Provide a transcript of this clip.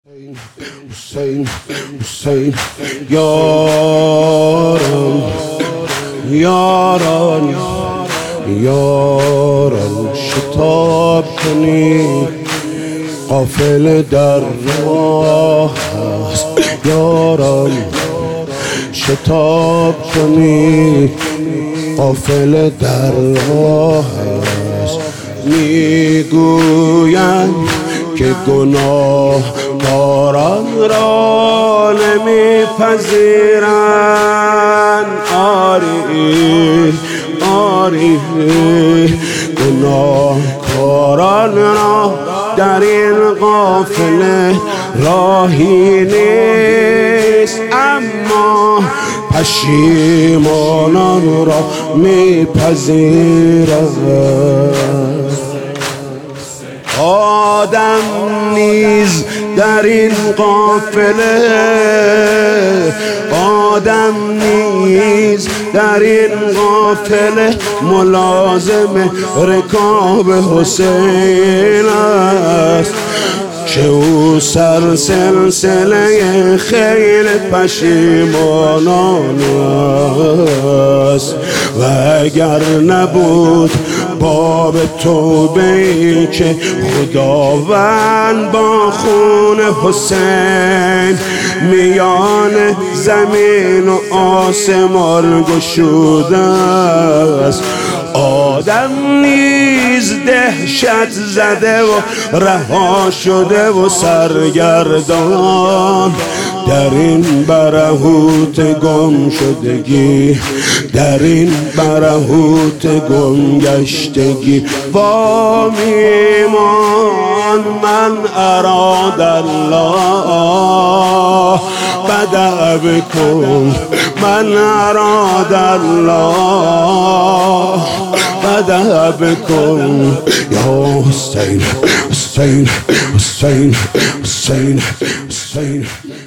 حسین حسین یاران یاران یاران شتاب کنید قافله در راه است یاران شتاب کنید قافله در راه است میگویند که گناه کاران را نمیپذیرند آری آری گناه کاران را در این قافله راهی نیست اما پشیمانان را میپذیرند آدم نیز در این قافله آدم نیز در این قافله ملازم رکاب حسین است که او سر سلسله خیل پشیمانان است و اگر نبود باب توبه‌ای که خداوند با خون حسین میان زمین و آسمان گشوده است آدم نیز دهشت زده و رها شده و سرگردان در این برهوت گم شدگی در این برهوت گم گشتگی با میمان من اراد الله بدأ بکن من اراد الله بدأ بکن یا حسین حسین حسین حسین حسین